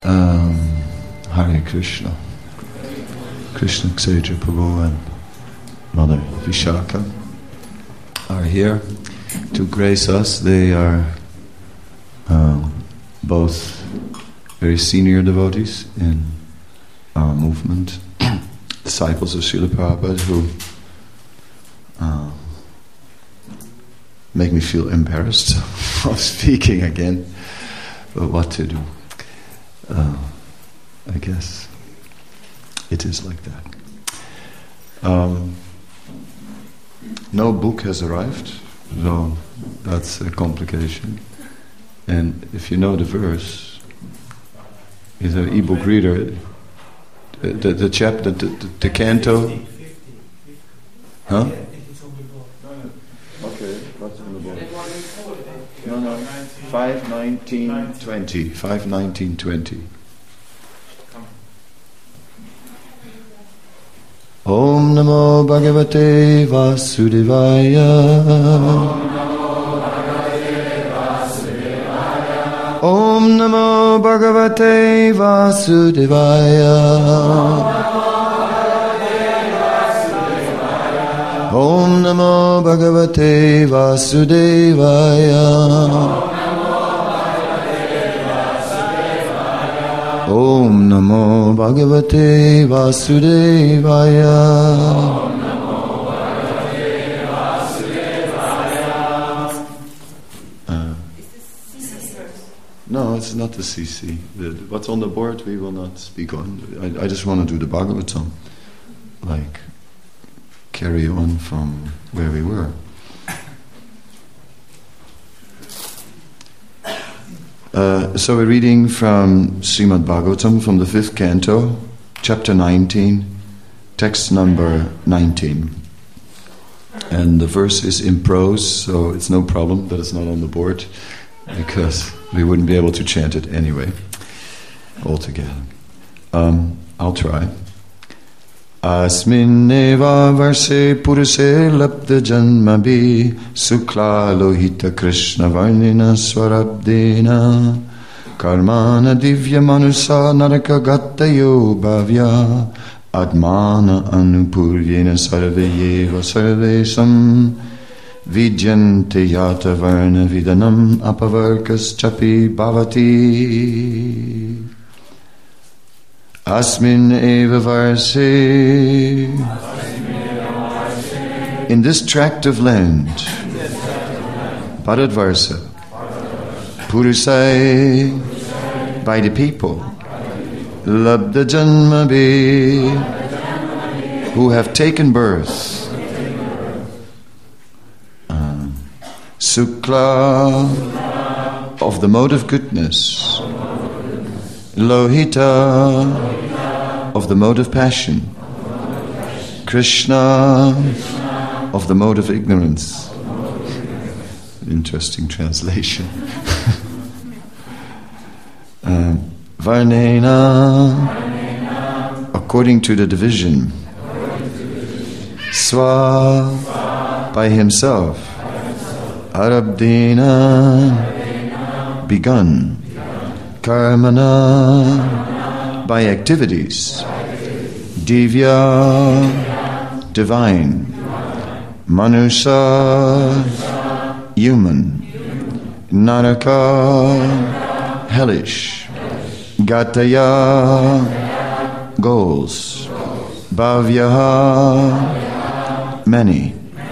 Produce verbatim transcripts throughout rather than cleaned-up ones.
Um, Hare Krishna. Krishna Kseja Prabhu and Mother Vishaka are here to grace us. They are um, both very senior devotees in our movement, disciples of Srila Prabhupada, who uh, make me feel embarrassed of speaking again, but what to do? Uh, I guess it is like that. Um, no book has arrived, so that's a complication. And if you know the verse, is an e-book reader. The, the, the chapter, the, the, the canto. Huh? Okay, what's on the board? No, no. five nineteen twenty. five nineteen twenty. Om Namo Bhagavate Vasudevaya. Om Namo Bhagavate Vasudevaya. Om Namo Bhagavate Vasudevaya. Om Namo Bhagavate Vasudevaya. Uh, no, it's not the C C. The, what's on the board we will not speak on. I, I just want to do the Bhagavatam. Like, carry on from where we were. Uh, so we're reading from Srimad Bhagavatam, from the fifth canto, chapter nineteen, text number nineteen. And the verse is in prose, so it's no problem that it's not on the board, because we wouldn't be able to chant it anyway, altogether. Um, I'll try. Asmin eva varse puruse labda janmabhi sukla lohita krishna varnina swarabdena karmana divya manusa naraka gattayo bhavya atmana anupuryena sarveyeva sarvesam vidyante yata varna vidanam apavarkas chapi bhavati. Asmin eva varse. In this tract of land, Bharadvarsa, Purusai, by the people, Labda Janmabhi, who have taken birth, uh, Sukla, of the mode of goodness, Lohita, of the mode of passion, Krishna, of the mode of ignorance. Interesting translation. uh, Varnena, according to the division. Swa, by himself. Arabdena, begun. Karmana, by activities. Divya, divine. Manusa, human. Naraka, hellish. Gataya, goals. Bhavya, many.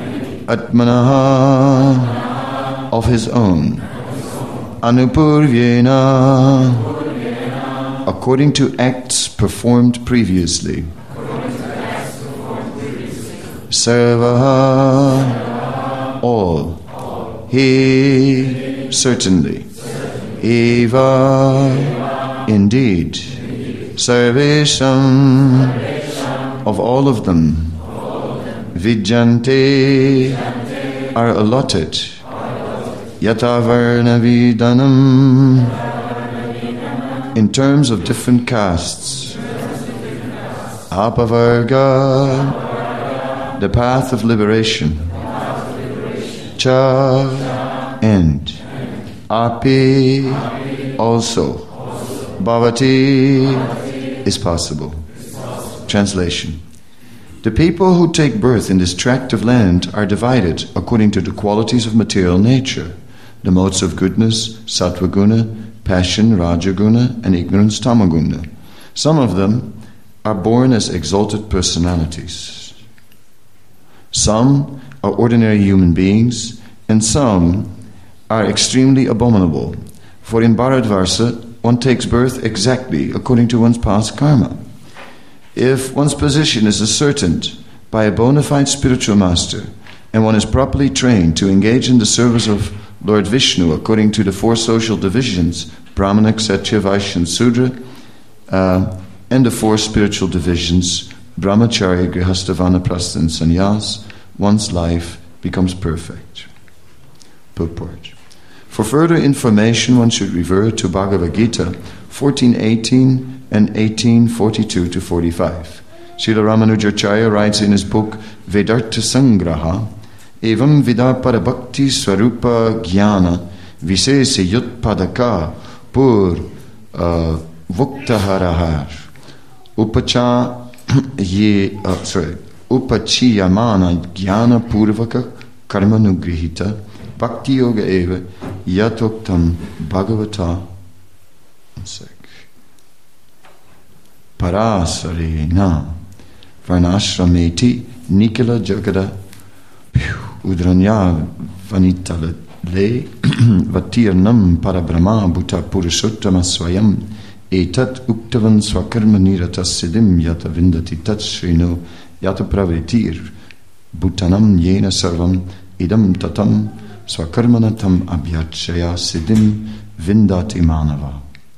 Atmanaha, of his own. Anupurvyena, according to acts performed previously. Sarvaha, all. He, certainly. Eva, indeed. Sarvesham, of all of them. Vijante, are allotted. Yatavarna vidanam, in terms of different castes. Apavarga, the path of liberation. Cha, and. Api, also. bhavati is possible. Translation. The people who take birth in this tract of land are divided according to the qualities of material nature, the modes of goodness, sattva-guna, passion, raja-guna, and ignorance, tamaguna. Some of them are born as exalted personalities. Some are ordinary human beings, and some are extremely abominable. For in Bharadvarsa, one takes birth exactly according to one's past karma. If one's position is ascertained by a bona fide spiritual master, and one is properly trained to engage in the service of Lord Vishnu according to the four social divisions, Brahmana, Kshatriya, Vaishya, and Sudra, uh, and the four spiritual divisions, Brahmacharya, Grihastha, Vanaprastha, and Sannyas, one's life becomes perfect. Purport. For further information, one should revert to Bhagavad Gita fourteen eighteen and eighteen forty-two to forty-five. Srila Ramanujacharya writes in his book Vedartha Sangraha, Evam vida parabhakti swarupa jnana visese yut padaka pur uh, vuktaharahar upacha ye uh, sorry upachiyamana jnana purvaka karma nugrihita bhakti yoga eva yatoktam bhagavata parasarena varnashrameti nikila jagada udranya vanitala le vatirnam parabrahma bhuta purushottama swayam etat uktavan swakarma niratas siddhim yata vindati tat shrino yata pravritir bhutanam yena sarvam idam tatam swakarmana tam abhyachaya siddhim vindati manava.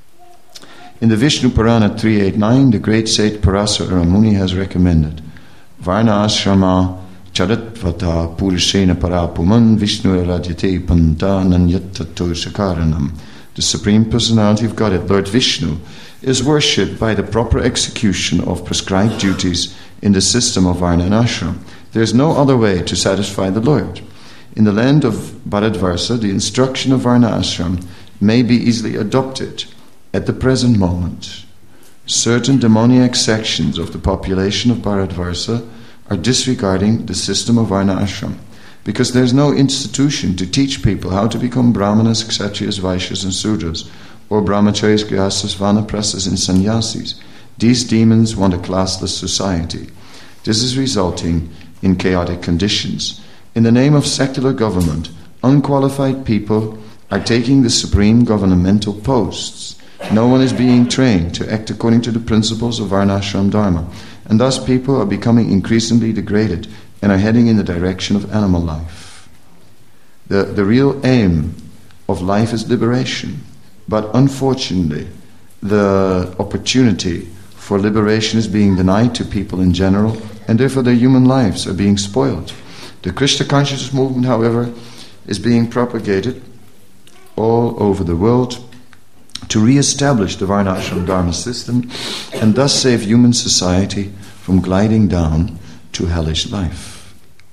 In the Vishnu Purana three eighty-nine, the great sage Parasara Muni has recommended Varna ashrama charatvata purushena parapuman Vishnu radhyate panta nanyattato shakaranam. The Supreme Personality of Godhead, Lord Vishnu, is worshipped by the proper execution of prescribed duties in the system of Varna and Ashram. There is no other way to satisfy the Lord. In the land of Bharadvarsa, the instruction of Varna Ashram may be easily adopted. At the present moment, certain demoniac sections of the population of Bharadvarsa are disregarding the system of Varna Ashram because there is no institution to teach people how to become Brahmanas, Kshatriyas, Vaishyas, and Sudras, or Brahmacharis, Grihasthas, Vanaprasthas, and Sannyasis. These demons want a classless society. This is resulting in chaotic conditions. In the name of secular government, unqualified people are taking the supreme governmental posts. No one is being trained to act according to the principles of Varnashram Dharma, and thus people are becoming increasingly degraded and are heading in the direction of animal life. The, the real aim of life is liberation, but unfortunately, the opportunity for liberation is being denied to people in general, and therefore their human lives are being spoiled. The Krishna consciousness movement, however, is being propagated all over the world to re-establish the Varnashram Dharma system and thus save human society from gliding down to hellish life.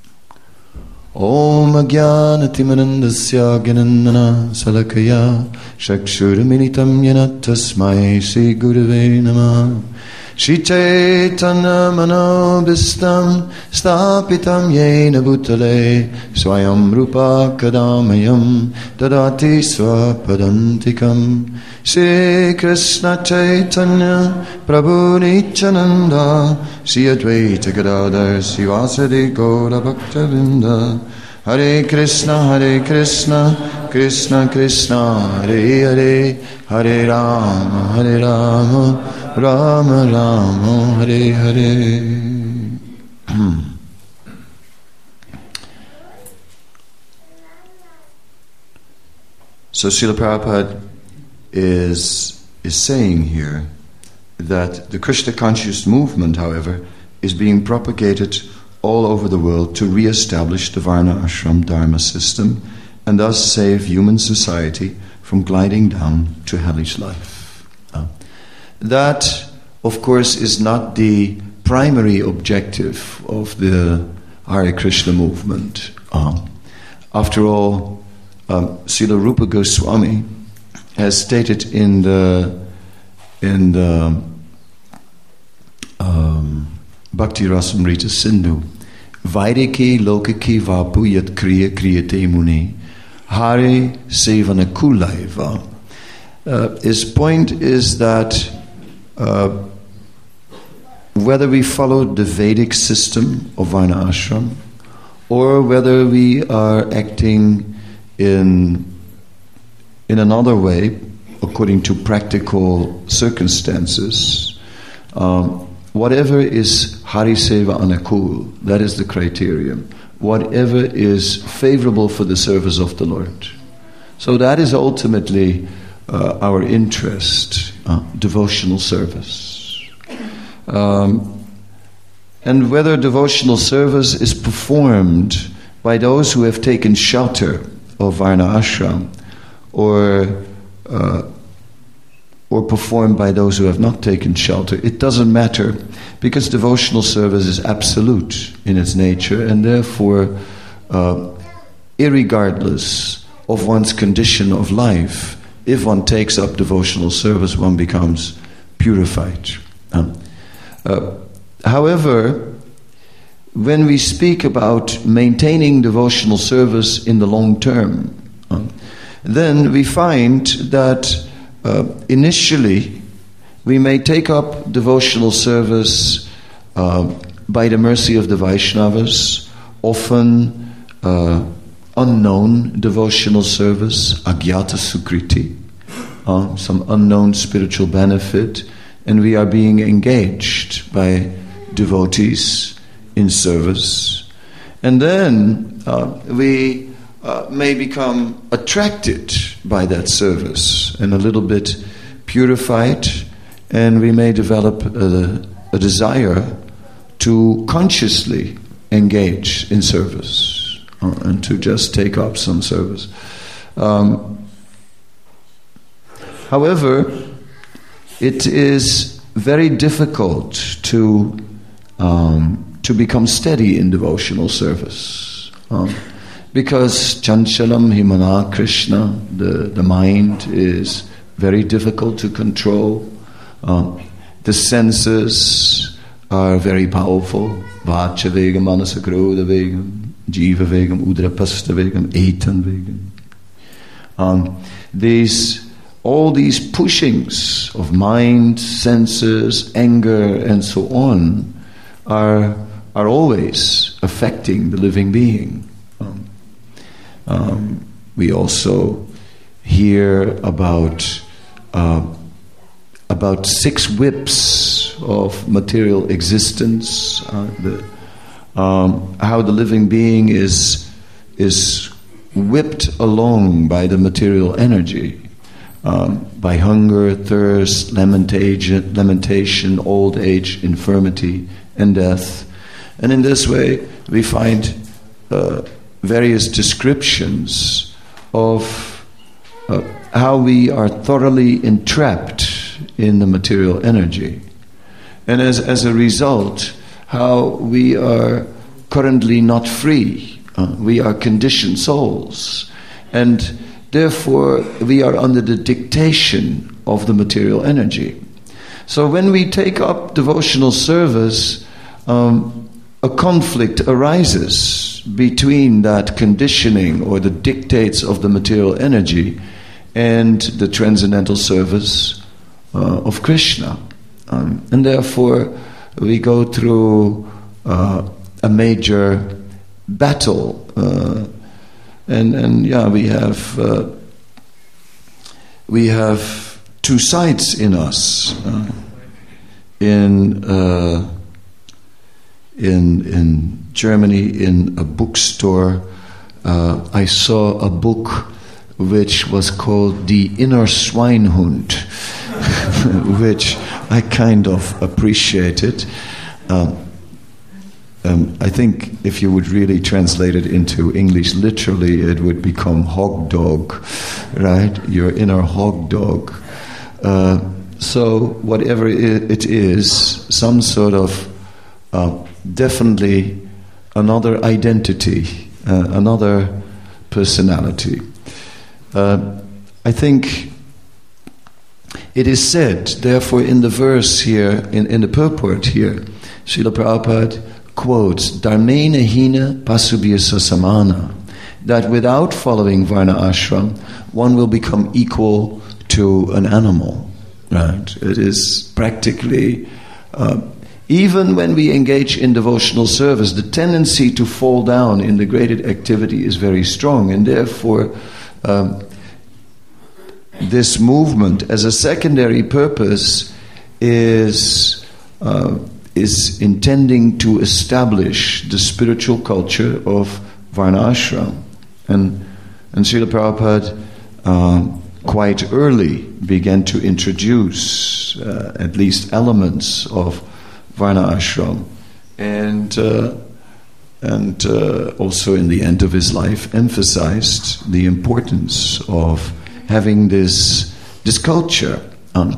Om Ajnana Timirandasya Gyanandana Salakaya Shakshurminitam Yana Tasmai Shri Gurave Namah Shri Chaitanya Manobhistam Stapitam Yena Bhutale Swayam Rupa Kadamayam Dadati Swapadantikam Shri Krishna Chaitanya Prabhu Nityananda Shri Advaita Gadadhar Sivasadi Gaura Bhaktavinda Hare Krishna Hare Krishna Krishna Krishna Hare Hare Hare Rama Hare Rama Rama Rama Hare Hare. So Srila Prabhupada is, is saying here that the Krishna conscious movement, however, is being propagated all over the world to re-establish the Varna Ashram Dharma system and thus save human society from gliding down to hellish life. Uh, that, of course, is not the primary objective of the Hare Krishna movement. Uh, after all, um, Srila Rupa Goswami has stated in the in the um, Bhakti Rasamrita Sindhu, Vairike lokake vapu yat kriya kriyate muni Hare sevana kulaiva. Uh, his point is that uh, whether we follow the Vedic system of Varna Ashram or whether we are acting in in another way according to practical circumstances, um, whatever is Hari Seva Anukul, that is the criterion. Whatever is favorable for the service of the Lord. So that is ultimately uh, our interest, uh, devotional service. Um, and whether devotional service is performed by those who have taken shelter of Varna Ashram or uh, or performed by those who have not taken shelter, it doesn't matter, because devotional service is absolute in its nature, and therefore, uh, irregardless of one's condition of life, if one takes up devotional service, one becomes purified. Um, uh, however, when we speak about maintaining devotional service in the long term, um, then we find that Uh, initially, we may take up devotional service uh, by the mercy of the Vaishnavas, often uh, unknown devotional service, agyata sukriti, uh, some unknown spiritual benefit, and we are being engaged by devotees in service. And then uh, we Uh, may become attracted by that service and a little bit purified, and we may develop a, a desire to consciously engage in service uh, and to just take up some service. Um, however, it is very difficult to um, to become steady in devotional service. Um, Because Chanchalam Himana Krishna, the, the mind is very difficult to control. Um, the senses are very powerful. Vacha Vegam, Manasa Krodha Vegam, Jiva Vegam, Udrapasta Vegam, Etan Vegam. Um, these, all these pushings of mind, senses, anger, and so on are, are always affecting the living being. Um, Um, we also hear about uh, about six whips of material existence, uh, the, um, how the living being is is whipped along by the material energy, um, by hunger, thirst, lamentation, lamentation, old age, infirmity, and death. And in this way, we find Uh, various descriptions of uh, how we are thoroughly entrapped in the material energy. And as, as a result, how we are currently not free. Uh, we are conditioned souls. And therefore, we are under the dictation of the material energy. So when we take up devotional service, um, a conflict arises between that conditioning or the dictates of the material energy and the transcendental service uh, of Krishna. Um, and therefore, we go through uh, a major battle. Uh, and, and yeah, we have uh, we have two sides in us. Uh, in uh, In in Germany, in a bookstore, uh, I saw a book which was called The Inner Schweinhund, which I kind of appreciated. Um, um, I think if you would really translate it into English literally, it would become hog dog, right? Your inner hog dog. Uh, so whatever it is, some sort of uh, definitely another identity, uh, another personality. Uh, I think It is said, therefore, in the verse here, in, in the purport here, Srila Prabhupada quotes, Dharmena hina pasubhya samana, that without following Varna ashram, one will become equal to an animal. Right? It is practically, uh, even when we engage in devotional service, the tendency to fall down in degraded activity is very strong, and therefore um, this movement as a secondary purpose is uh, is intending to establish the spiritual culture of Varnashram. And, and Srila Prabhupada uh, quite early began to introduce uh, at least elements of Varna ashram, and uh, and uh, also in the end of his life emphasized the importance of having this this culture, um,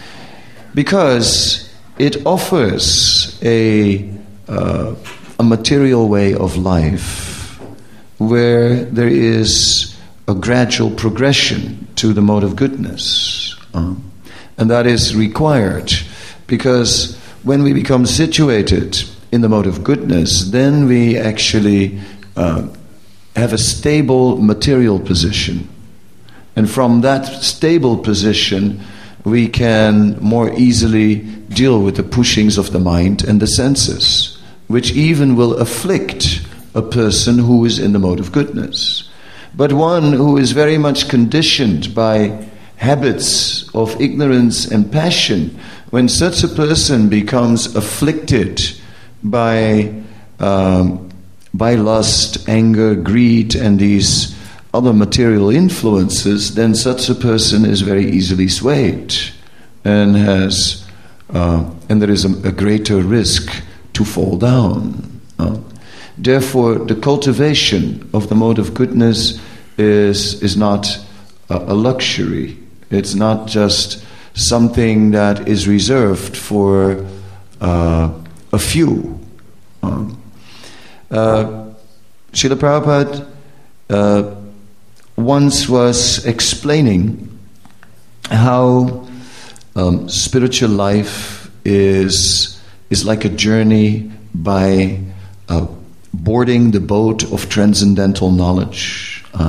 because it offers a uh, a material way of life where there is a gradual progression to the mode of goodness, um, and that is required, because when we become situated in the mode of goodness, then we actually uh, have a stable material position. And from that stable position, we can more easily deal with the pushings of the mind and the senses, which even will afflict a person who is in the mode of goodness. But one who is very much conditioned by habits of ignorance and passion, when such a person becomes afflicted by um, by lust, anger, greed, and these other material influences, then such a person is very easily swayed, and has uh, and there is a, a greater risk to fall down. Uh, therefore, the cultivation of the mode of goodness is is not a, a luxury. It's not just something that is reserved for uh, a few. Um, uh, Srila Prabhupada uh, once was explaining how um, spiritual life is is like a journey by uh, boarding the boat of transcendental knowledge, uh,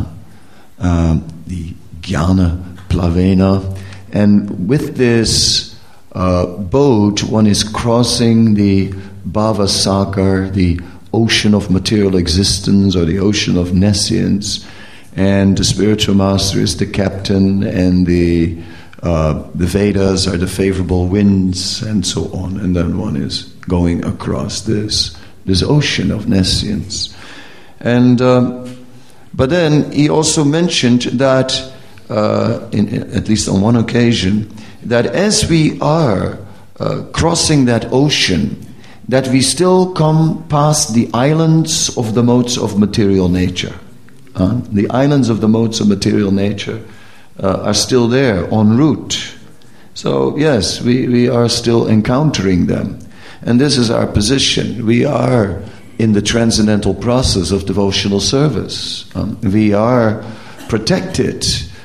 um, the Jnana Plavena. And with this uh, boat, one is crossing the Bhava Sagar, the ocean of material existence, or the ocean of nescience, and the spiritual master is the captain, and the uh, the Vedas are the favorable winds, and so on. And then one is going across this this ocean of nescience. And um, but then he also mentioned that. Uh, in, in, at least on one occasion, that as we are uh, crossing that ocean, that we still come past the islands of the modes of material nature. Uh, the islands of the modes of material nature uh, are still there en route. So yes, we, we are still encountering them. And this is our position. We are in the transcendental process of devotional service. Um, we are protected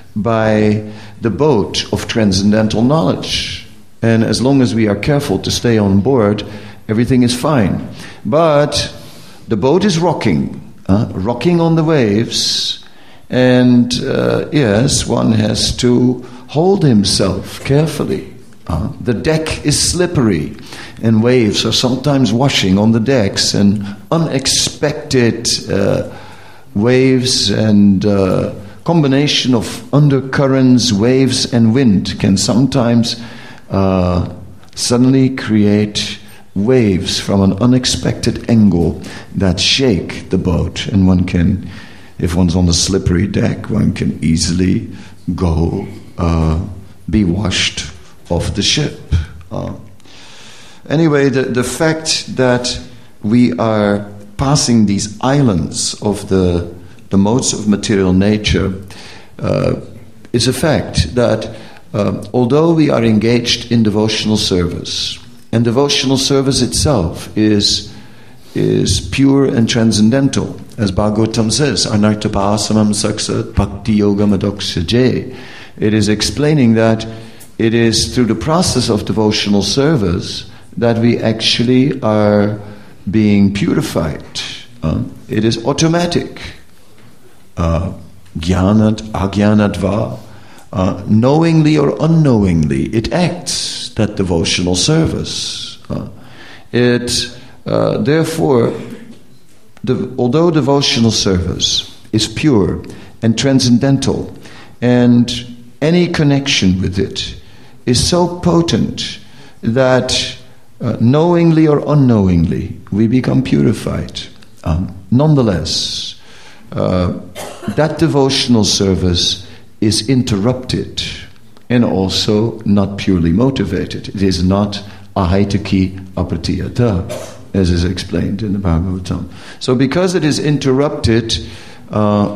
by the boat of transcendental knowledge. And as long as we are careful to stay on board, everything is fine. But the boat is rocking, uh, rocking on the waves, and uh, yes, one has to hold himself carefully. Uh, the deck is slippery, and waves are sometimes washing on the decks, and unexpected uh, waves and uh, combination of undercurrents, waves, and wind can sometimes uh, suddenly create waves from an unexpected angle that shake the boat, and one can, if one's on a slippery deck, one can easily go uh, be washed off the ship. Uh, anyway, the, the fact that we are passing these islands of the the modes of material nature uh, is a fact that uh, although we are engaged in devotional service, and devotional service itself is is pure and transcendental, as Bhagavatam says, Anarthapasamam Saksat Bhakti Yoga Madoksaje. It is explaining that it is through the process of devotional service that we actually are being purified. Uh, it is automatic. Uh, Jnanat, ajnanatva, uh, knowingly or unknowingly, it acts, that devotional service. Uh, it, uh, therefore, the, although devotional service is pure and transcendental, and any connection with it is so potent that uh, knowingly or unknowingly we become purified. Um, nonetheless, uh, that devotional service is interrupted and also not purely motivated. It is not ahaituki apratiyata, as is explained in the Bhagavatam. So because it is interrupted, uh,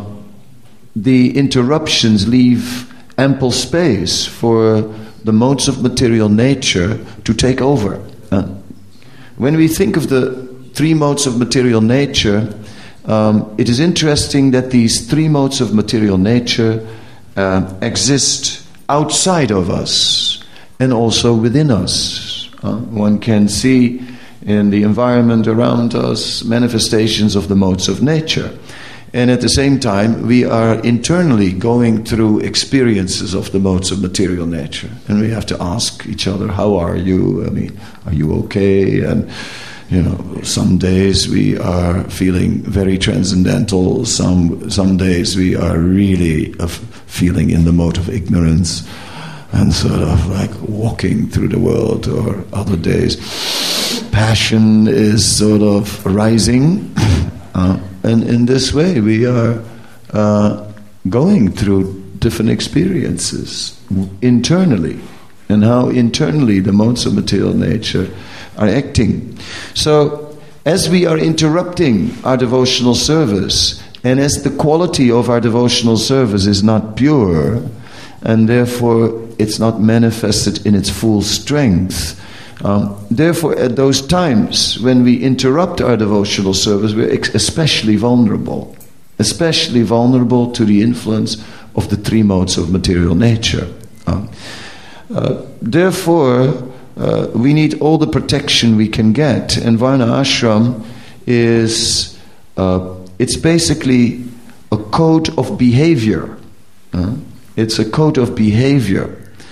the interruptions leave ample space for the modes of material nature to take over. Uh, when we think of the three modes of material nature, um, it is interesting that these three modes of material nature uh, exist outside of us and also within us. Uh, one can see in the environment around us manifestations of the modes of nature. And at the same time, we are internally going through experiences of the modes of material nature. And we have to ask each other, how are you? I mean, are you okay? And, you know, some days we are feeling very transcendental. Some some days we are really of feeling in the mode of ignorance and sort of like walking through the world. Or other days, passion is sort of rising. Uh, and in this way, we are uh, going through different experiences internally, and how internally the modes of material nature are acting. So, as we are interrupting our devotional service, and as the quality of our devotional service is not pure, and therefore it's not manifested in its full strength, Um, therefore, at those times when we interrupt our devotional service, we're ex- especially vulnerable, especially vulnerable to the influence of the three modes of material nature. Uh, uh, therefore, uh, we need all the protection we can get, and Varna Ashram is uh, it's basically a code of behavior. Uh, it's a code of behavior,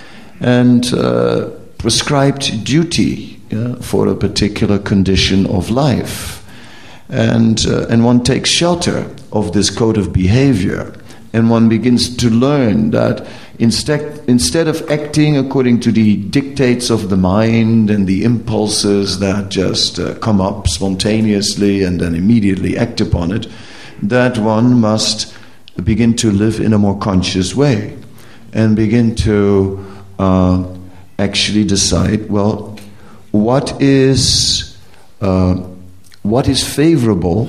and Uh, prescribed duty, yeah, for a particular condition of life. And uh, and one takes shelter of this code of behavior, and one begins to learn that instead, instead of acting according to the dictates of the mind and the impulses that just uh, come up spontaneously and then immediately act upon it, that one must begin to live in a more conscious way and begin to uh, actually decide, well, what is uh, what is favorable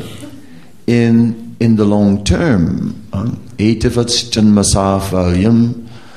in in the long term. Etavats janmasa phalyam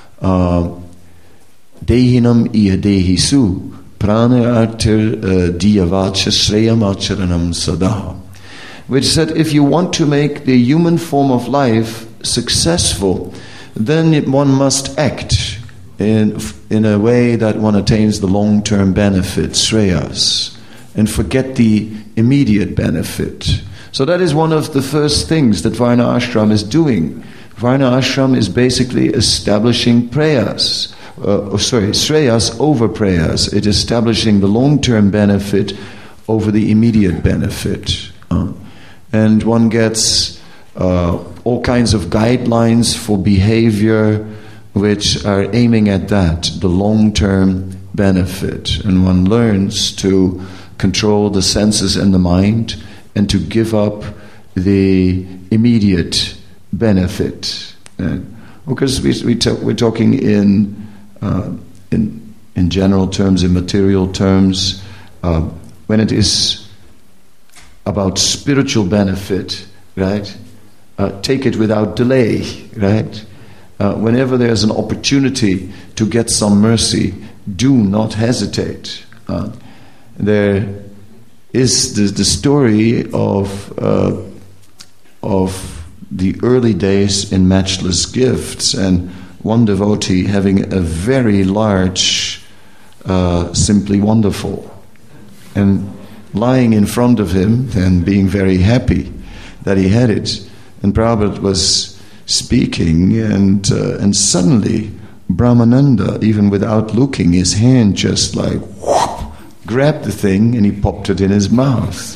dehinam ihadehisu pranayartir diyavacha shreyam acharanam sada. Which said, if you want to make the human form of life successful, then it, one must act in in a way that one attains the long-term benefit, shreyas, and forget the immediate benefit. So that is one of the first things that Varna Ashram is doing. Varna Ashram is basically establishing prayas, uh, oh, sorry, shreyas over prayas. It is establishing the long-term benefit over the immediate benefit. Uh, and one gets uh, all kinds of guidelines for behavior which are aiming at that, the long-term benefit. And one learns to control the senses and the mind and to give up the immediate benefit. And because we, we ta- we're talking in, uh, in in general terms, in material terms, uh, when it is about spiritual benefit, right? Uh, take it without delay, right? Uh, whenever there's an opportunity to get some mercy, do not hesitate. Uh, there is the, the story of uh, of the early days in Matchless Gifts, and one devotee having a very large uh, Simply Wonderful, and lying in front of him and being very happy that he had it. And Prabhupada was speaking, and uh, and suddenly Brahmananda, even without looking, his hand just like whoop, grabbed the thing and he popped it in his mouth.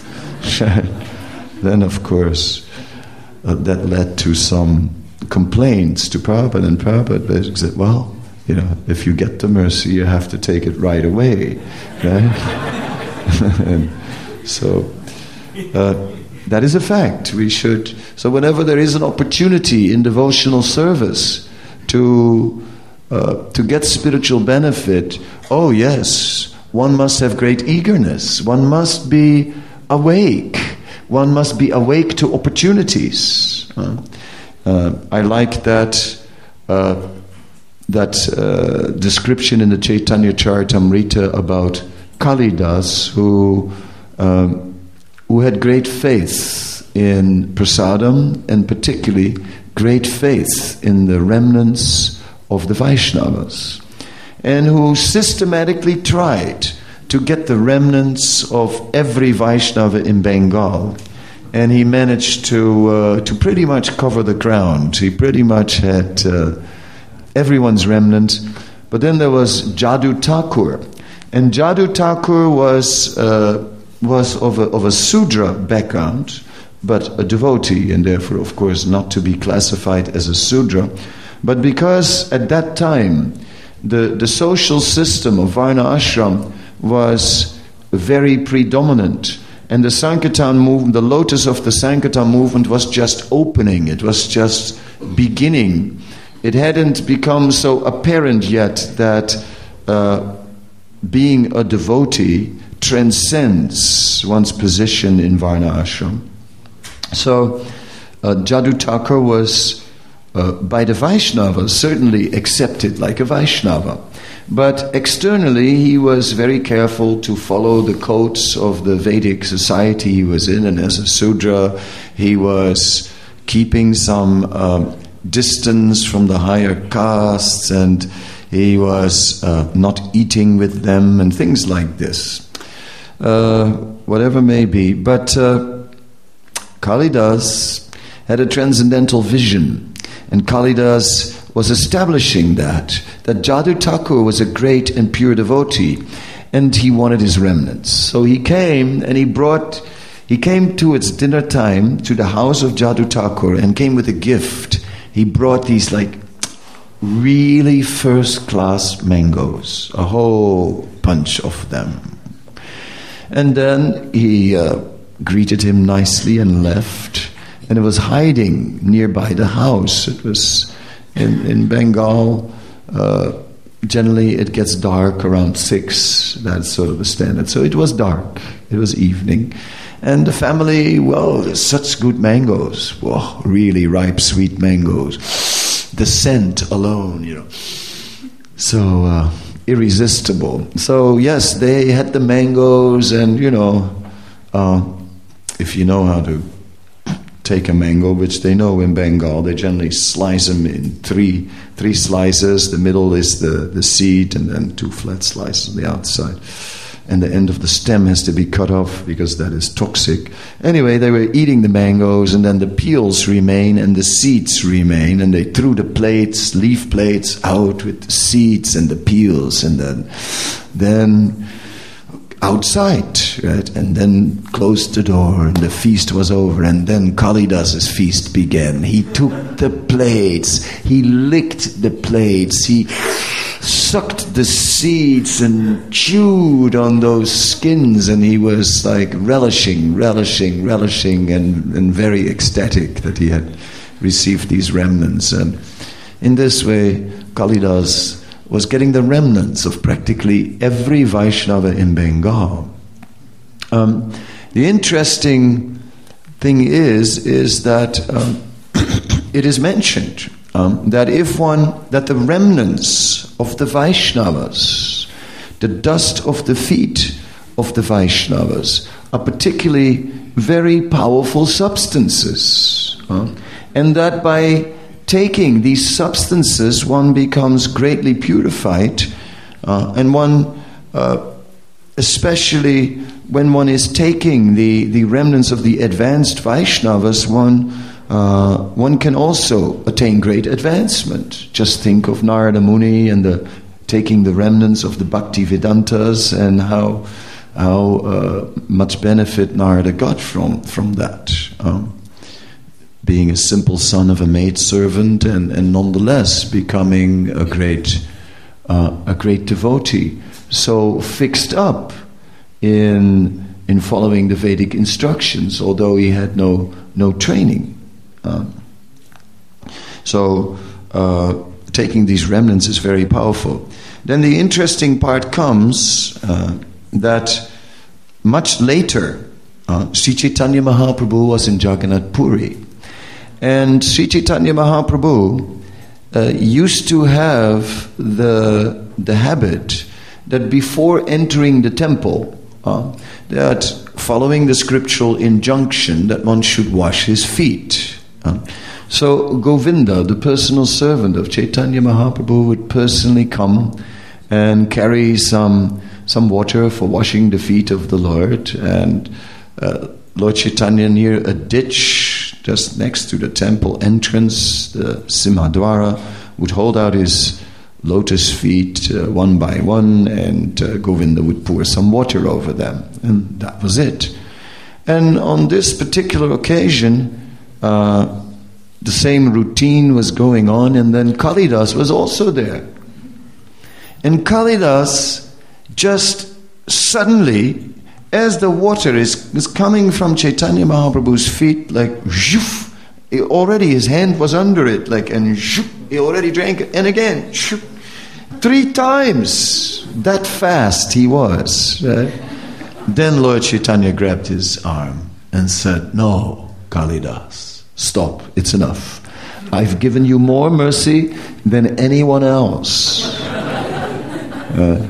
Then, of course, uh, that led to some complaints to Prabhupada, and Prabhupada basically said, well, you know, if you get the mercy, you have to take it right away, right? And so uh, that is a fact. We should, so whenever there is an opportunity in devotional service to uh, to get spiritual benefit, oh yes, one must have great eagerness. One must be awake. One must be awake to opportunities. Uh, uh, I like that uh, that uh, description in the Chaitanya Charitamrita about Kalidas, who um, who had great faith in prasadam, and particularly great faith in the remnants of the Vaishnavas, and who systematically tried to get the remnants of every Vaishnava in Bengal, and he managed to uh, to pretty much cover the ground. He pretty much had uh, everyone's remnant. But then there was Jadu Thakur, and Jadu Thakur was uh, was of a, of a Sudra background, but a devotee, and therefore, of course, not to be classified as a Sudra. But because at that time the the social system of Varna Ashram was very predominant, and the Sankirtan movement, the lotus of the Sankirtan movement, was just opening. It was just beginning. It hadn't become so apparent yet that uh, being a devotee transcends one's position in Varna Ashram. So uh, Jadu Thakur was uh, by the Vaishnavas certainly accepted like a Vaishnava. But externally, he was very careful to follow the codes of the Vedic society he was in, and as a Sudra, he was keeping some um, distance from the higher castes, and he was uh, not eating with them, and things like this. Uh, whatever may be. But uh, Kalidas had a transcendental vision, and Kalidas was establishing that, that Jadu Thakur was a great and pure devotee, and he wanted his remnants. So he came and he brought, he came to its dinner time to the house of Jadu Thakur and came with a gift. He brought these like really first class mangoes, a whole bunch of them. And then he uh, greeted him nicely and left, and it was hiding nearby the house. It was In, in Bengal, uh, generally it gets dark around six. That's sort of the standard. So it was dark. It was evening. And the family, well, such good mangoes. Whoa, really ripe, sweet mangoes. The scent alone, you know. So uh, irresistible. So yes, they had the mangoes, and, you know, uh, if you know how to take a mango, which they know in Bengal, they generally slice them in three three slices. The middle is the, the seed, and then two flat slices on the outside. And the end of the stem has to be cut off because that is toxic. Anyway, they were eating the mangoes, and then the peels remain and the seeds remain, and they threw the plates, leaf plates, out with the seeds and the peels, and then then outside, right? And then closed the door, and the feast was over, and then Kalidas's feast began. He took the plates, he licked the plates, he sucked the seeds and chewed on those skins, and he was like relishing, relishing, relishing, and, and very ecstatic that he had received these remnants. And in this way, Kalidas was getting the remnants of practically every Vaishnava in Bengal. Um, the interesting thing is, is that um, it is mentioned um, that if one, that the remnants of the Vaishnavas, the dust of the feet of the Vaishnavas, are particularly very powerful substances, uh, and that by taking these substances, one becomes greatly purified, uh, and one, uh, especially when one is taking the, the remnants of the advanced Vaishnavas, one uh, one can also attain great advancement. Just think of Narada Muni and the taking the remnants of the Bhakti Vedantas and how how uh, much benefit Narada got from from that. Um, being a simple son of a maidservant and, and nonetheless becoming a great uh, a great devotee, so fixed up in in following the Vedic instructions, although he had no no training. Um, so uh, taking these remnants is very powerful. Then the interesting part comes uh, that much later, uh, Sri Chaitanya Mahaprabhu was in Jagannath Puri, and Sri Chaitanya Mahaprabhu uh, used to have the the habit that before entering the temple, uh, that following the scriptural injunction that one should wash his feet. Uh, so Govinda, the personal servant of Chaitanya Mahaprabhu, would personally come and carry some some water for washing the feet of the Lord, and uh, Lord Chaitanya, near a ditch just next to the temple entrance, the Simhadwara, would hold out his lotus feet uh, one by one, and uh, Govinda would pour some water over them, and that was it. And on this particular occasion, uh, the same routine was going on, and then Kalidas was also there. And Kalidas just suddenly, as the water is, is coming from Chaitanya Mahaprabhu's feet, like zhoof, already his hand was under it, like, and zhoof, he already drank it, and again, zhoof, three times. That fast he was. Right? Then Lord Chaitanya grabbed his arm and said, "No, Kalidas, stop, it's enough. I've given you more mercy than anyone else." Uh,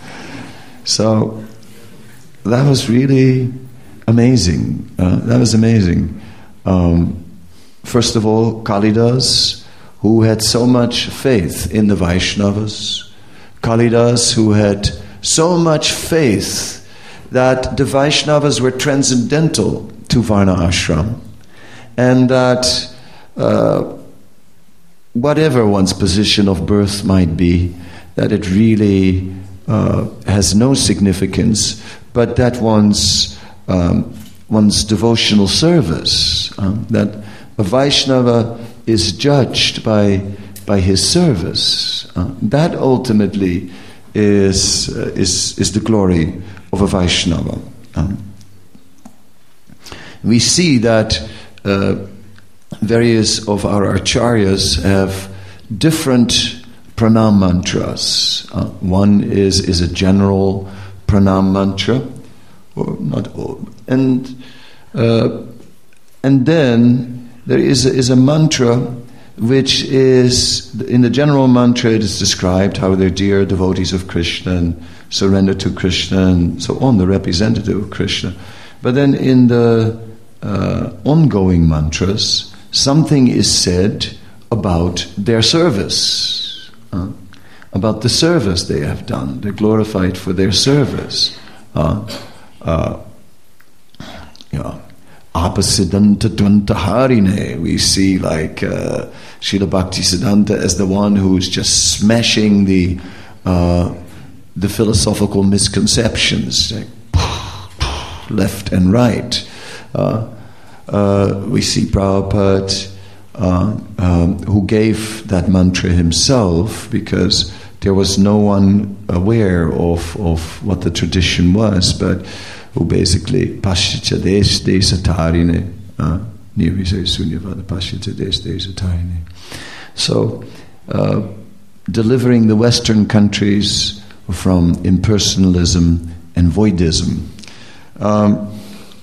so that was really amazing. Uh, that was amazing. Um, first of all, Kalidas, who had so much faith in the Vaishnavas, Kalidas, who had so much faith that the Vaishnavas were transcendental to Varna Ashram, and that uh, whatever one's position of birth might be, that it really uh, has no significance, but that one's um, one's devotional service, um, that a Vaishnava is judged by by his service. Uh, that ultimately is uh, is is the glory of a Vaishnava. Um, we see that uh, various of our acharyas have different pranam mantras. Uh, one is is a general pranam mantra, or not all, and uh, and then there is a, is a mantra which is, in the general mantra it is described how they're dear devotees of Krishna and surrender to Krishna and so on, the representative of Krishna. But then in the uh, ongoing mantras, something is said about their service, uh, about the service they have done. They're glorified for their service. Uh, uh, yeah. Apasiddhanta Dvantaharine. We see like uh, Srila Bhaktisiddhanta as the one who's just smashing the uh, the philosophical misconceptions, like, left and right. Uh, uh, we see Prabhupada, uh, um, who gave that mantra himself because there was no one aware of, of what the tradition was, but who basically Pashcha Desh Desatarine, Nirvisay Sunyavada Pashcha Desh Desatarine. So, uh, delivering the Western countries from impersonalism and voidism. Um,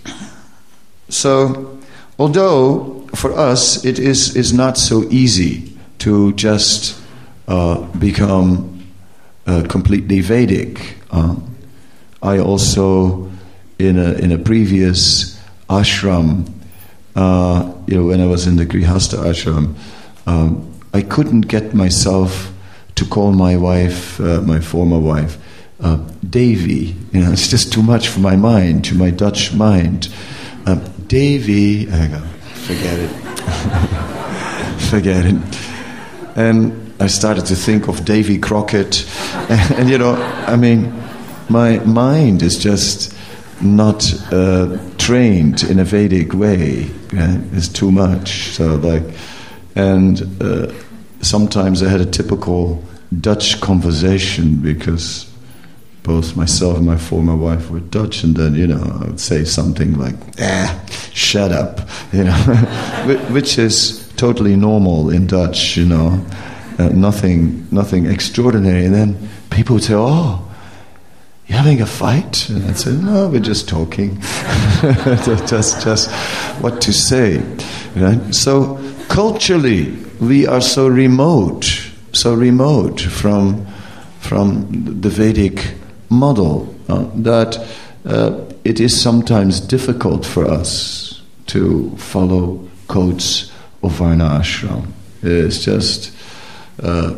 so, although for us it is, is not so easy to just uh, become uh, completely Vedic, uh, I also, in a in a previous ashram, uh, you know, when I was in the Grihastha ashram, um, I couldn't get myself to call my wife, uh, my former wife, uh, Davy. You know, it's just too much for my mind, to my Dutch mind. Uh, Davy, I go, forget it. Forget it. And I started to think of Davy Crockett. And, and you know, I mean, my mind is just not uh, trained in a Vedic way. Yeah? It's too much. So like, and uh, sometimes I had a typical Dutch conversation because both myself and my former wife were Dutch, and then, you know, I would say something like, "Ah, shut up," you know, which is totally normal in Dutch, you know, uh, nothing, nothing extraordinary. And then people would say, "Oh, you having a fight?" And I'd say, "No, we're just talking." just, just what to say, right? So culturally, we are so remote, so remote from from the Vedic model uh, that uh, it is sometimes difficult for us to follow codes of Varna Ashram. It's just, uh,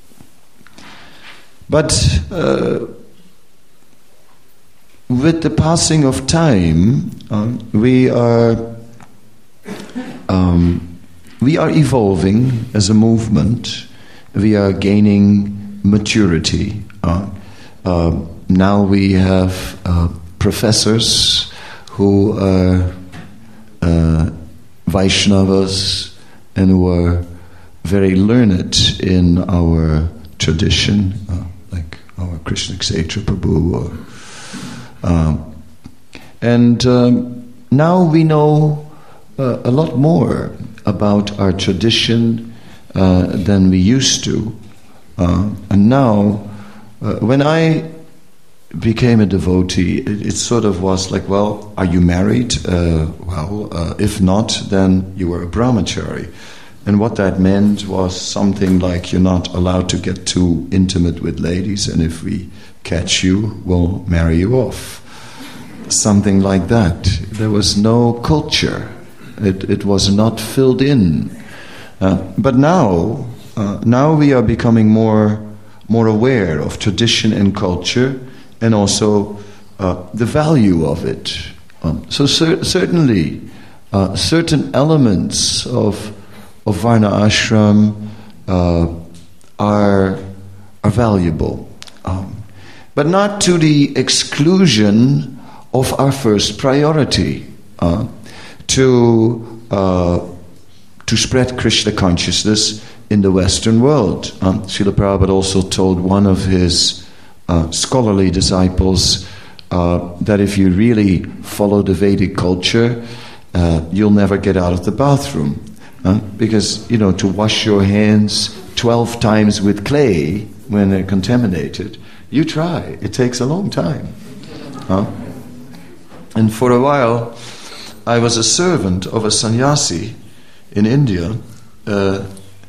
but uh, with the passing of time, um, we are um, we are evolving as a movement. We are gaining maturity. Uh, uh, now we have uh, professors who are uh, Vaishnavas and who are very learned in our tradition, uh, like our Krishna Kshetra Prabhu. Or, um, and um, now we know uh, a lot more about our tradition uh, than we used to. Uh, and now, uh, when I became a devotee, it, it sort of was like, well, are you married? Uh, well, uh, if not, then you were a brahmachari. And what that meant was something like, you're not allowed to get too intimate with ladies, and if we catch you, we'll marry you off. Something like that. There was no culture. It, it was not filled in. Uh, but now, uh, now we are becoming more, more aware of tradition and culture, and also uh, the value of it. Um, so cer- certainly, uh, certain elements of of Varna Ashram uh, are are valuable, um, but not to the exclusion of our first priority, uh, to uh, to spread Krishna consciousness in the Western world. Um, Srila Prabhupada also told one of his uh, scholarly disciples uh, that if you really follow the Vedic culture, uh, you'll never get out of the bathroom. Uh, because, you know, to wash your hands twelve times with clay when they're contaminated, you try. It takes a long time. Uh, and for a while, I was a servant of a sannyasi in India uh,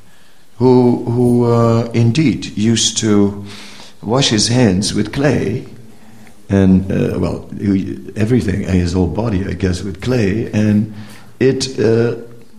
who, who uh, indeed used to wash his hands with clay and, uh, well, everything, his whole body, I guess, with clay, and it... Uh,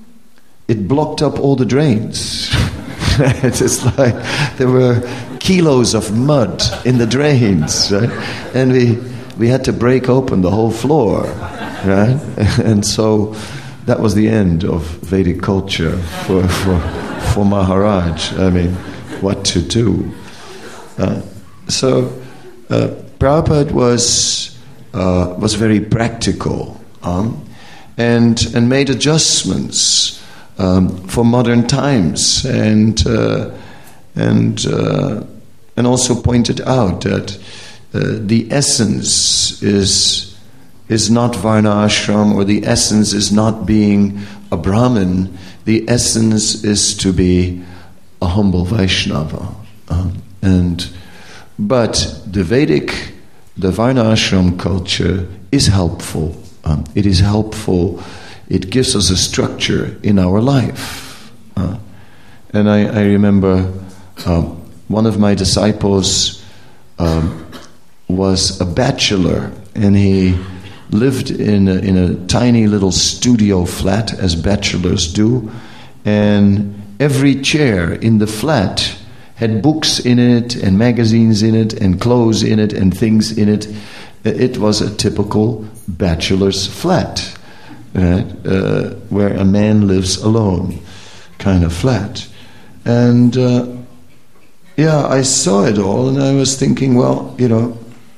It blocked up all the drains. It's just like there were kilos of mud in the drains, right? And we we had to break open the whole floor, right? And so that was the end of Vedic culture for for, for Maharaj. I mean, what to do? Uh, so uh, Prabhupada was uh, was very practical, um, and and made adjustments Um, for modern times, and uh, and uh, and also pointed out that uh, the essence is is not Varna Ashram, or the essence is not being a Brahmin. The essence is to be a humble Vaishnava, um, and but the Vedic, the Varna Ashram culture is helpful. Um, it is helpful. It gives us a structure in our life. Uh, and I, I remember um, one of my disciples um, was a bachelor, and he lived in a, in a tiny little studio flat, as bachelors do, and every chair in the flat had books in it and magazines in it and clothes in it and things in it. It was a typical bachelor's flat, right? uh, where a man lives alone kind of flat. And uh, yeah, I saw it all and I was thinking, well, you know,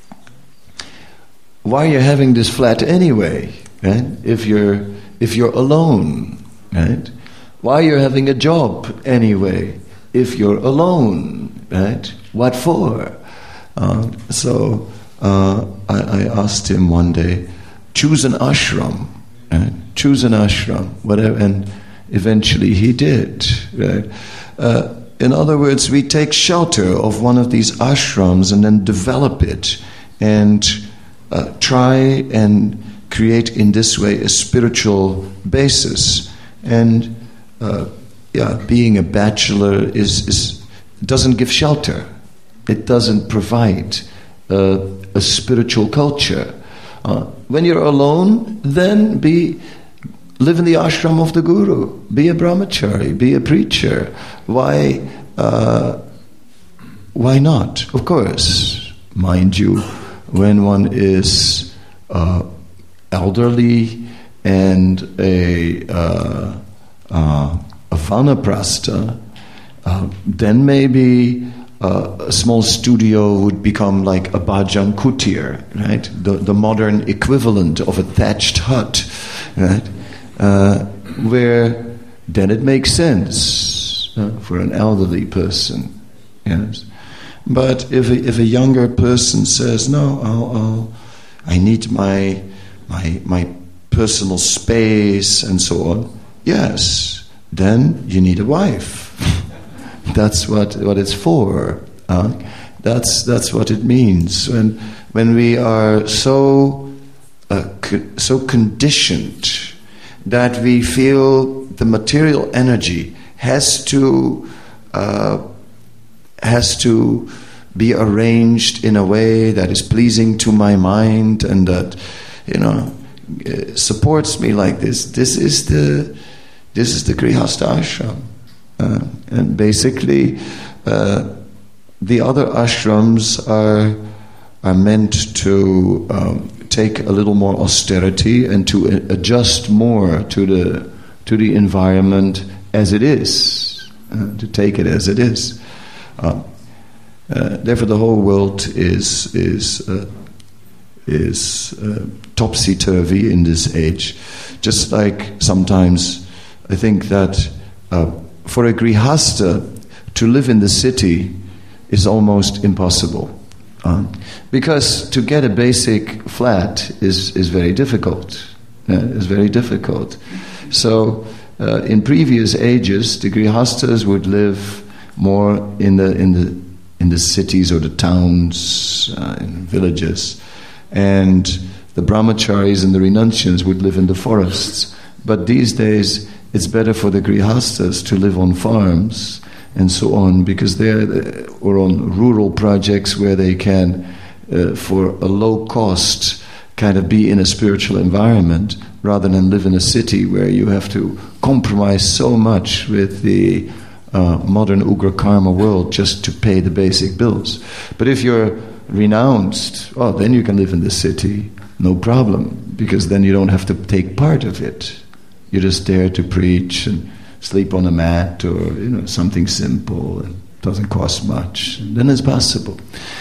why are you having this flat anyway, right? If you're if you're alone, right? Why are you having a job anyway if you're alone, right? What for? Uh, so uh, I, I asked him one day, choose an ashram, right? Choose an ashram, whatever, and eventually he did, right? Uh, in other words, we take shelter of one of these ashrams and then develop it and Uh, try and create in this way a spiritual basis. And uh, yeah, being a bachelor is, is doesn't give shelter. It doesn't provide uh, a spiritual culture. Uh, when you're alone, then be live in the ashram of the guru. Be a brahmachari. Be a preacher. Why? Uh, why not? Of course, mind you. When one is uh, elderly and a uh, uh, a vanaprastha, uh, then maybe uh, a small studio would become like a bhajan kutir, right? The the modern equivalent of a thatched hut, right? Uh, where then it makes sense uh, for an elderly person, yes. But if a, if a younger person says, no, I'll, I'll, I need my, my, my personal space and so on, yes, then you need a wife. That's what, what it's for. Uh, that's, that's what it means. When, when we are so, uh, co- so conditioned that we feel the material energy has to... Uh, has to be arranged in a way that is pleasing to my mind and that, you know, supports me like this. This is the this is the Grihastha ashram, uh, and basically uh, the other ashrams are are meant to um, take a little more austerity and to adjust more to the to the environment as it is, uh, to take it as it is. Uh, uh, therefore, the whole world is is uh, is uh, topsy-turvy in this age. Just like sometimes I think that uh, for a grihastha to live in the city is almost impossible, uh, because to get a basic flat is is very difficult. Uh, is very difficult. So, uh, in previous ages, the grihasthas would live more in the in the in the cities or the towns, uh, in villages, and the brahmacharis and the renunciants would live in the forests. But these days, it's better for the grihasthas to live on farms and so on, because they're or on rural projects where they can, uh, for a low cost, kind of be in a spiritual environment rather than live in a city where you have to compromise so much with the Uh, modern Ugra Karma world just to pay the basic bills. But if you're renounced, oh, then you can live in the city, no problem, because then you don't have to take part of it. You're just there to preach and sleep on a mat or, you know, something simple and doesn't cost much. And then it's possible.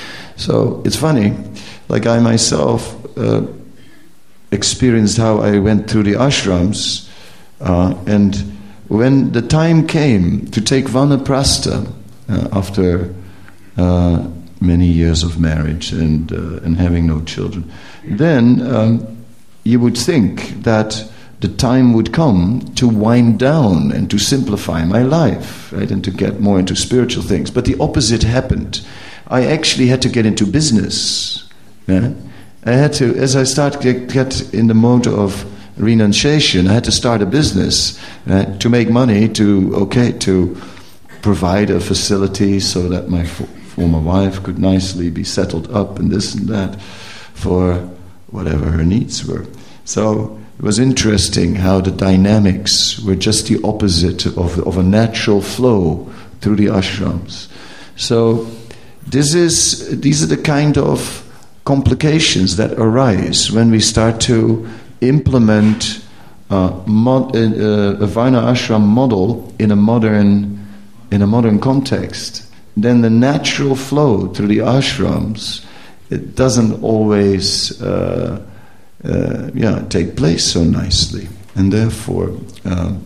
So it's funny, like I myself uh, experienced how I went through the ashrams, uh, and when the time came to take vanaprastha uh, after uh, many years of marriage and uh, and having no children, then um, you would think that the time would come to wind down and to simplify my life, right, and to get more into spiritual things. But the opposite happened. I actually had to get into business. Yeah? I had to, as I started to get, get in the mode of renunciation, I had to start a business uh, to make money, to okay to provide a facility so that my f- former wife could nicely be settled up and this and that for whatever her needs were. So it was interesting how the dynamics were just the opposite of, of a natural flow through the ashrams. So this is these are the kind of complications that arise when we start to implement uh, mod, uh, a Varna ashram model in a modern in a modern context. Then the natural flow through the ashrams, it doesn't always uh, uh, yeah take place so nicely, and therefore um,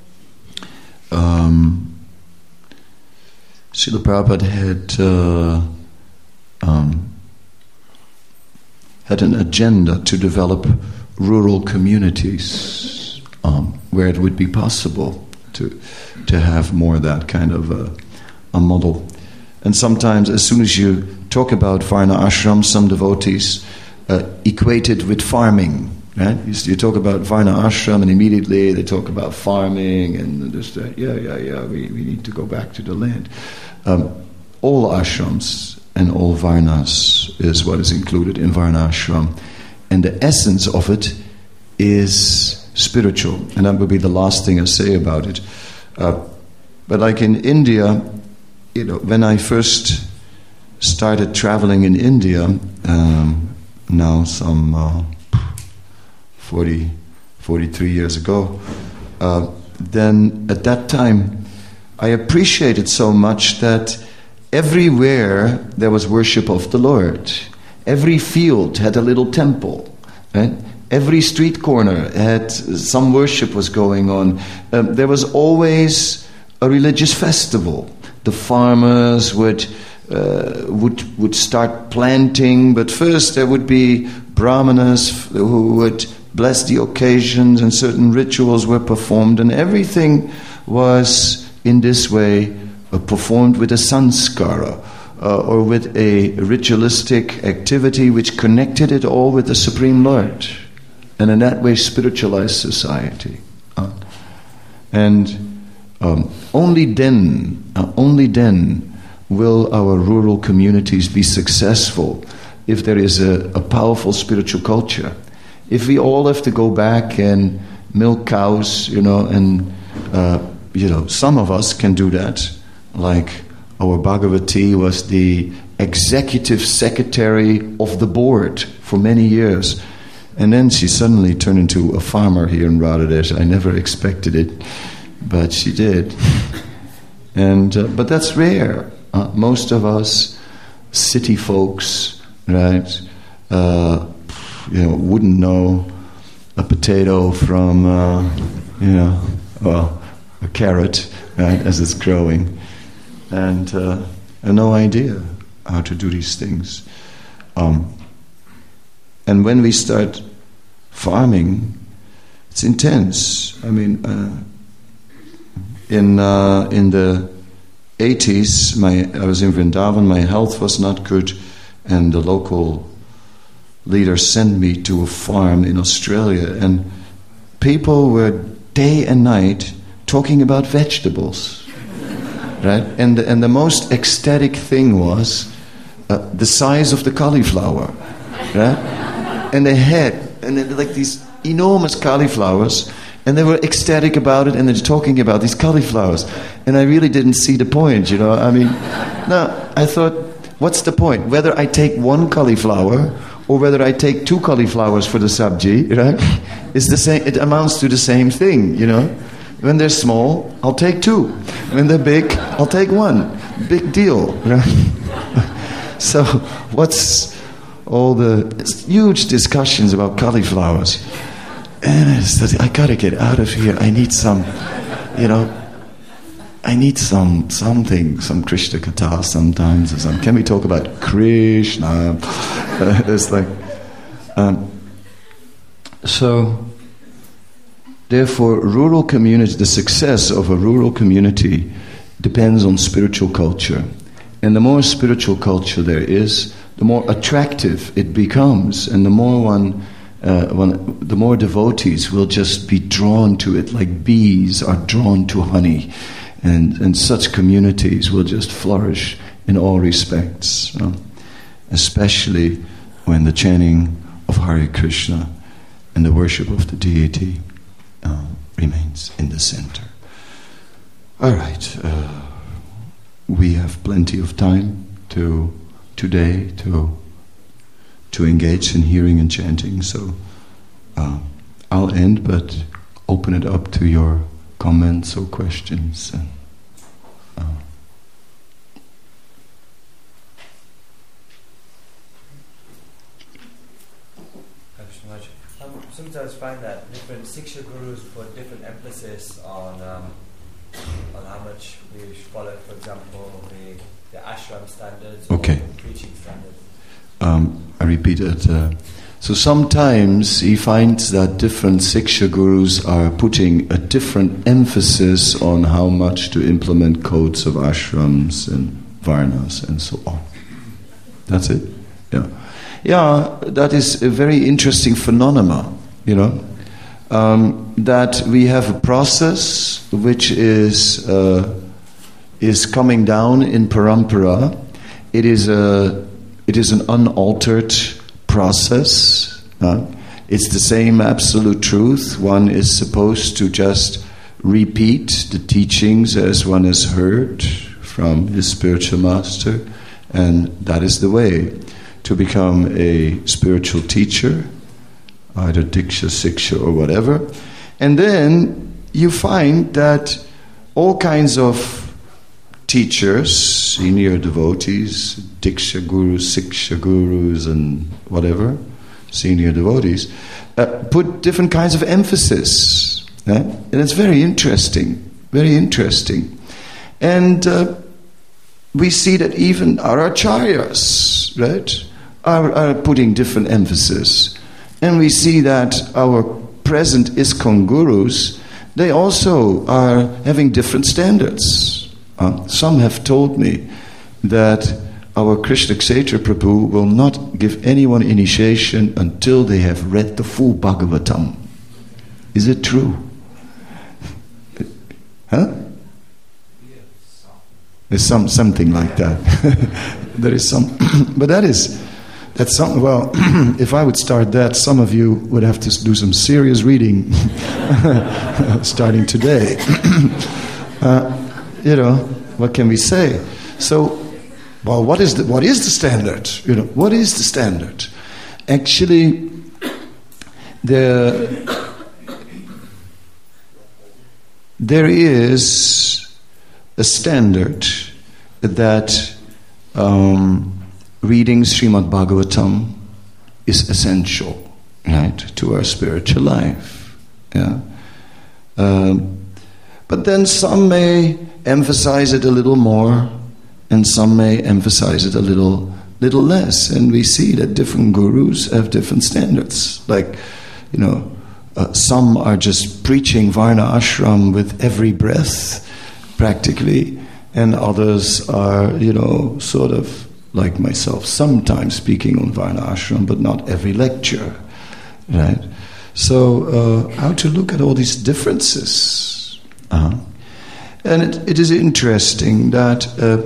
um, Srila Prabhupada had uh, um, had an agenda to develop rural communities um, where it would be possible to to have more of that kind of a, a model. And sometimes, as soon as you talk about Varna ashram, some devotees uh, equate it with farming. Right? You, you talk about Varna ashram, and immediately they talk about farming, and this, that. Yeah, yeah, yeah. We we need to go back to the land. Um, all ashrams and all varnas is what is included in Varna ashram, and the essence of it is spiritual. And that would be the last thing I say about it. Uh, but like in India, you know, when I first started traveling in India, um, now some uh, forty, forty-three years ago, uh, then at that time I appreciated so much that everywhere there was worship of the Lord. Every field had a little temple, right? Every street corner had some worship was going on. Um, there was always a religious festival. The farmers would uh, would would start planting, but first there would be brahmanas who would bless the occasions, and certain rituals were performed, and everything was in this way uh, performed with a sanskara, uh, or with a ritualistic activity which connected it all with the Supreme Lord, and in that way spiritualized society. Uh, and um, only then, uh, only then will our rural communities be successful if there is a, a powerful spiritual culture. If we all have to go back and milk cows, you know, and uh, you know, some of us can do that, like our Bhagavati was the executive secretary of the board for many years, and then she suddenly turned into a farmer here in Radhadesh. I never expected it, but she did. And uh, but that's rare. Uh, most of us city folks, right, uh, you know, wouldn't know a potato from, uh, you know, well, a carrot, right, as it's growing, and uh, have no idea how to do these things. Um, and when we start farming, it's intense. I mean, uh, in uh, in the eighties, my I was in Vrindavan. My health was not good, and the local leader sent me to a farm in Australia, and people were day and night talking about vegetables, right? And the, and the most ecstatic thing was uh, the size of the cauliflower, right? And they had, and they had like these enormous cauliflowers, and they were ecstatic about it, and they're talking about these cauliflowers. And I really didn't see the point, you know. I mean, no, I thought, what's the point? Whether I take one cauliflower or whether I take two cauliflowers for the sabji, right? It's the same. It amounts to the same thing, you know. When they're small, I'll take two. When they're big, I'll take one. Big deal, right? So, what's all the huge discussions about cauliflowers? And it's that I gotta get out of here. I need some, you know, I need some something, some Krishna Katha sometimes. Or some, can we talk about Krishna? Uh, it's like, um, so. Therefore, rural community, the success of a rural community depends on spiritual culture. And the more spiritual culture there is, the more attractive it becomes, and the more one, uh, one, the more devotees will just be drawn to it, like bees are drawn to honey. And, and such communities will just flourish in all respects, you know? Especially when the chanting of Hare Krishna and the worship of the deity uh, remains in the center. All right, uh, we have plenty of time to today to to engage in hearing and chanting. So uh, I'll end, but open it up to your comments or questions. And, uh, Um, sometimes find that different Siksha gurus put different emphasis on um, on how much we should follow, for example, the, the ashram standards or okay. the preaching standards. Um, I repeat it. Uh, so sometimes he finds that different Siksha gurus are putting a different emphasis on how much to implement codes of ashrams and varnas and so on. That's it? Yeah. Yeah, that is a very interesting phenomenon, you know, um, that we have a process which is uh, is coming down in parampara. It is a it is an unaltered process. Uh, it's the same absolute truth. One is supposed to just repeat the teachings as one has heard from his spiritual master, and that is the way to become a spiritual teacher, either Diksha, Siksha or whatever. And then you find that all kinds of teachers, senior devotees, Diksha gurus, Siksha gurus and whatever, senior devotees, uh, put different kinds of emphasis. Eh? And it's very interesting, very interesting. And uh, we see that even our acharyas, right, Are, are putting different emphasis. And we see that our present ISKCON gurus, they also are having different standards. Uh, some have told me that our Krishna Kshetra Prabhu will not give anyone initiation until they have read the full Bhagavatam. Is it true? Huh? There's some something like that. There is some, but that is that's something. Well, if I would start that, some of you would have to do some serious reading, starting today. uh, you know, what can we say? So, well, what is the what is the standard? You know, what is the standard? Actually, the there is a standard that um, reading Srimad Bhagavatam is essential, right, to our spiritual life. Yeah, um, but then some may emphasize it a little more, and some may emphasize it a little, little less. And we see that different gurus have different standards. Like, you know, uh, some are just preaching Varna Ashram with every breath, practically, and others are, you know, sort of like myself, sometimes speaking on Varna Ashram, but not every lecture, right? So, uh, how to look at all these differences? Uh-huh. And it, it is interesting that uh,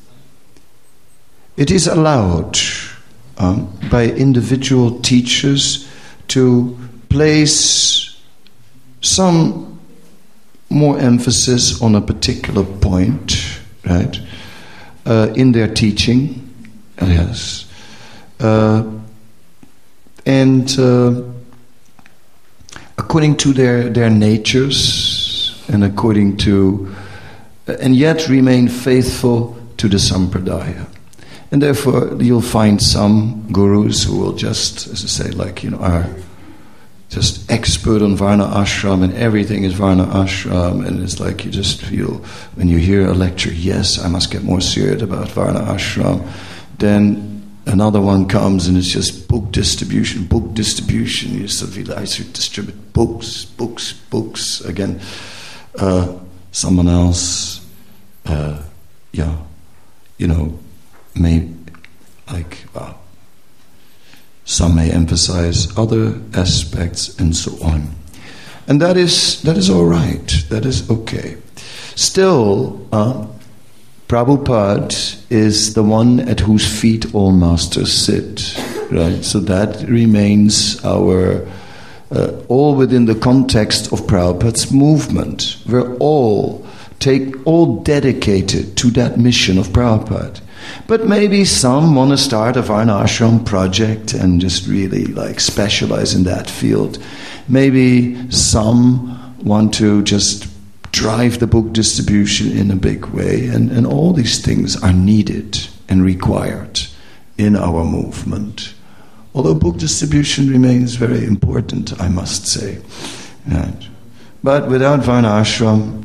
it is allowed um, by individual teachers to place some more emphasis on a particular point, right, uh, in their teaching, yes, uh, and uh, according to their, their natures, and according to, and yet remain faithful to the sampradaya. And therefore, you'll find some gurus who will just, as I say, like, you know, are just expert on Varna Ashram, and everything is Varna Ashram, and it's like you just feel, when you hear a lecture, yes, I must get more serious about Varna Ashram. Then another one comes and it's just book distribution, book distribution. You just feel, I should distribute books, books, books. Again, uh, someone else, uh, yeah, you know, may, like, wow. Some may emphasize other aspects, and so on. And that is that is all right. That is okay. Still, uh, Prabhupada is the one at whose feet all masters sit, right? So that remains our uh, all within the context of Prabhupada's movement. We're all take all dedicated to that mission of Prabhupada. But maybe some want to start a Varnashram project and just really like specialize in that field. Maybe some want to just drive the book distribution in a big way, and, and all these things are needed and required in our movement. Although book distribution remains very important, I must say. Right. But without Varnashram,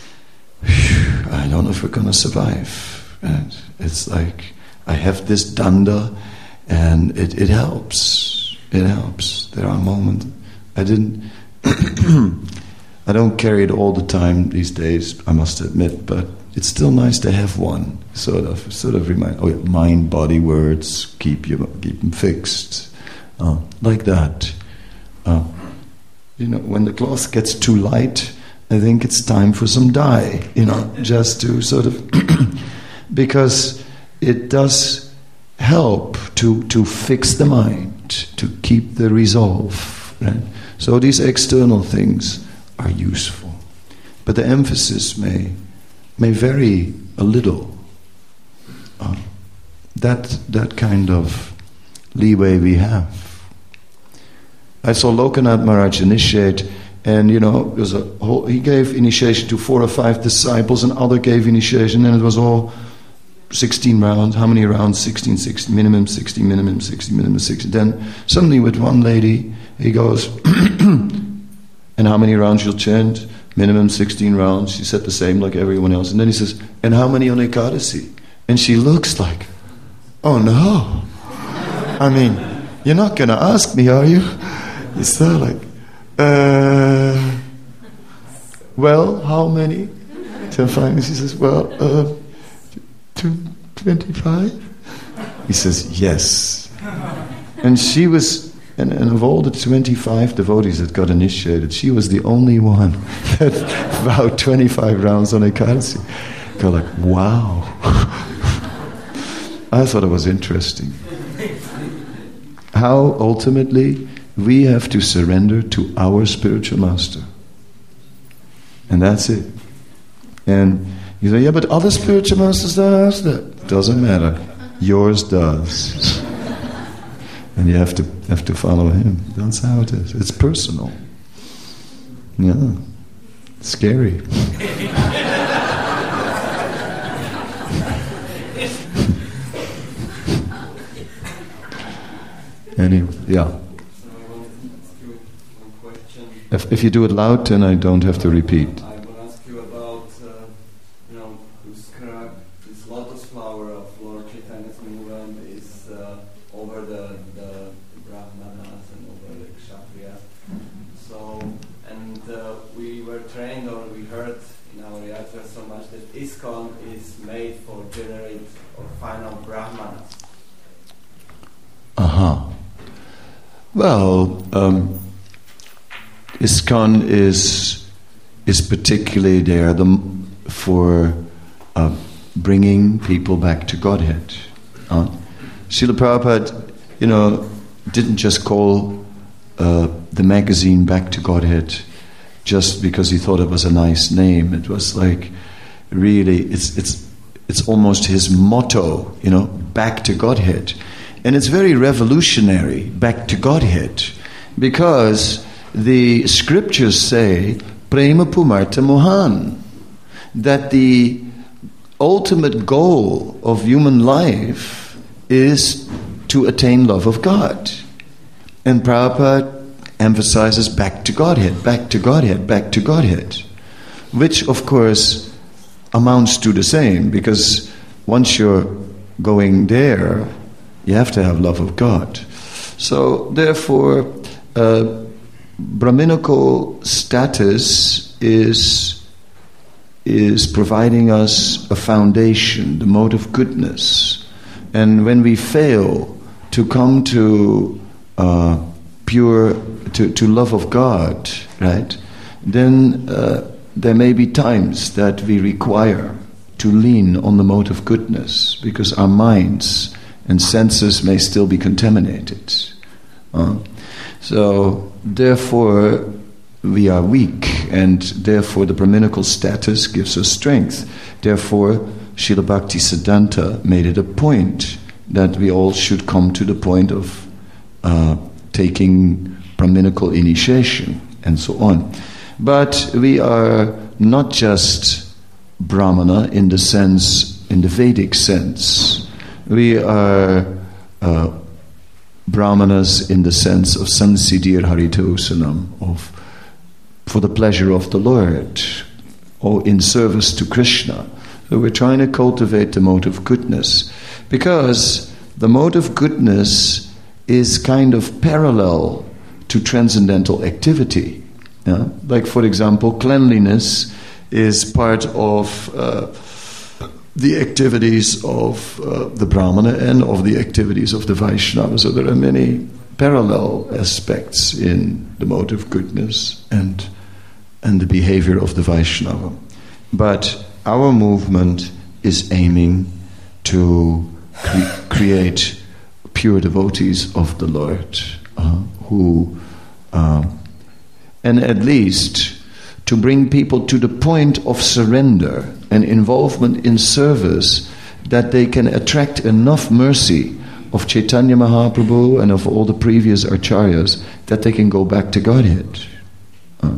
I don't know if we're going to survive. Right. It's like I have this danda, and it, it helps. It helps. There are moments I didn't. I don't carry it all the time these days, I must admit, but it's still nice to have one. Sort of, sort of remind. Oh, yeah, mind, body, words. Keep you keep them fixed, uh, like that. Uh, you know, when the cloth gets too light, I think it's time for some dye. You know, just to sort of. Because it does help to, to fix the mind, to keep the resolve. Right? So these external things are useful. But the emphasis may may vary a little. Uh, that that kind of leeway we have. I saw Lokanath Maharaj initiate, and you know, there's a whole, he gave initiation to four or five disciples, and other gave initiation, and it was all sixteen rounds. How many rounds? sixteen, sixteen, minimum sixteen, minimum sixteen, minimum sixteen. Then suddenly with one lady, he goes, and how many rounds you'll chant? Minimum sixteen rounds. She said the same like everyone else. And then he says, and how many on Ekadasi? And she looks like, oh no. I mean, you're not going to ask me, are you? It's so like, uh, well, how many? Till finally she says, well, uh, twenty-five? He says, yes. And she was, and, and of all the twenty-five devotees that got initiated, she was the only one that vowed twenty-five rounds on Ekadasi. Go like, wow. I thought it was interesting. How ultimately we have to surrender to our spiritual master. And that's it. And you say, yeah, but other spiritual masters don't ask that. Doesn't matter. Yours does. And you have to have to follow him. That's how it is. It's personal. Yeah. Scary. Anyway, yeah. If, if you do it loud, then I don't have to repeat. I will ask you about, uh, you know, Uskara, this lotus flower of Lord Chaitanya's movement is uh, over the, the Brahmanas and over the Kshatriyas. So, and uh, we were trained, or we heard in our yatra so much that ISKCON is made for generate or final Brahmanas. Uh-huh. Well, um, ISKCON is is particularly there the, for uh, bringing people back to Godhead. Uh, Srila Prabhupada, you know, didn't just call uh, the magazine Back to Godhead just because he thought it was a nice name. It was like really, it's it's it's almost his motto, you know, Back to Godhead. And it's very revolutionary, Back to Godhead, because the scriptures say, Prema Pumartha Mohan, that the ultimate goal of human life is to attain love of God. And Prabhupada emphasizes back to Godhead, back to Godhead, back to Godhead, which of course amounts to the same, because once you're going there, you have to have love of God. So therefore, uh, Brahminical status is is providing us a foundation, the mode of goodness. And when we fail to come to uh, pure, to, to love of God, right, then uh, there may be times that we require to lean on the mode of goodness, because our minds and senses may still be contaminated. Uh, So, therefore, we are weak, and therefore the Brahminical status gives us strength. Therefore, Srila Bhaktisiddhanta made it a point that we all should come to the point of uh, taking Brahminical initiation, and so on. But we are not just Brahmana in the sense, in the Vedic sense. We are uh, Brahmanas in the sense of Sansiddhir Haritosanam, of for the pleasure of the Lord, or in service to Krishna. So we're trying to cultivate the mode of goodness, because the mode of goodness is kind of parallel to transcendental activity. Yeah? Like, for example, cleanliness is part of uh, the activities of uh, the Brahmana and of the activities of the Vaishnava. So there are many parallel aspects in the mode of goodness and and the behavior of the Vaishnava. But our movement is aiming to cre- create pure devotees of the Lord, uh, who, uh, and at least to bring people to the point of surrender and involvement in service that they can attract enough mercy of Chaitanya Mahaprabhu and of all the previous acharyas that they can go back to Godhead. Uh,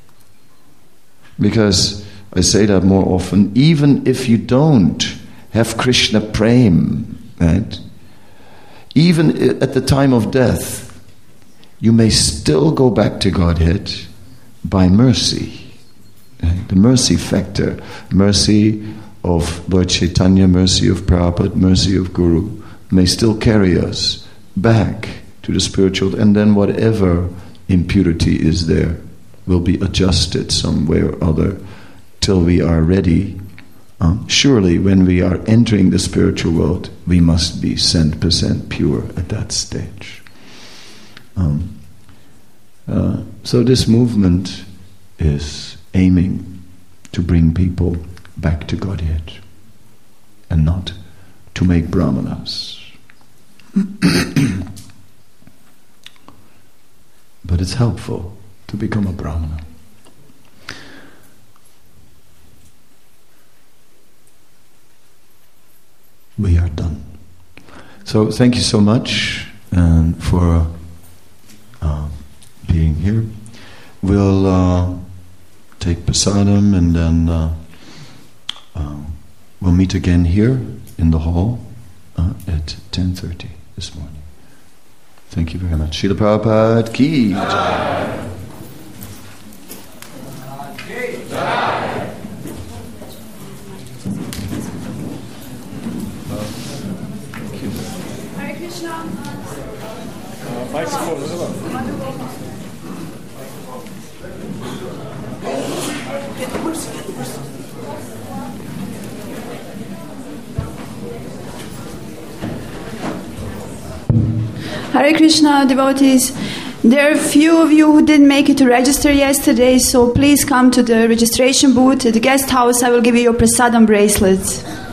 because I say that more often, even if you don't have Krishna Prem, right? Even at the time of death, you may still go back to Godhead by mercy. Right? The mercy factor, mercy of Lord Chaitanya, mercy of Prabhupada, mercy of Guru, may still carry us back to the spiritual, and then whatever impurity is there will be adjusted some way or other till we are ready. Um, surely when we are entering the spiritual world, we must be cent percent pure at that stage. Um, uh, so this movement is aiming to bring people back to Godhead and not to make brahmanas. But it's helpful to become a brahmana. We are done. So thank you so much um, for uh, being here. We'll uh, take prasadam, and then uh, uh, we'll meet again here in the hall uh, at ten thirty this morning. Thank you very much. Srila Prabhupada ki jai. Hare Krishna. Hare Krishna, devotees. There are a few of you who didn't make it to register yesterday, so please come to the registration booth at the guest house. I will give you your prasadam bracelets.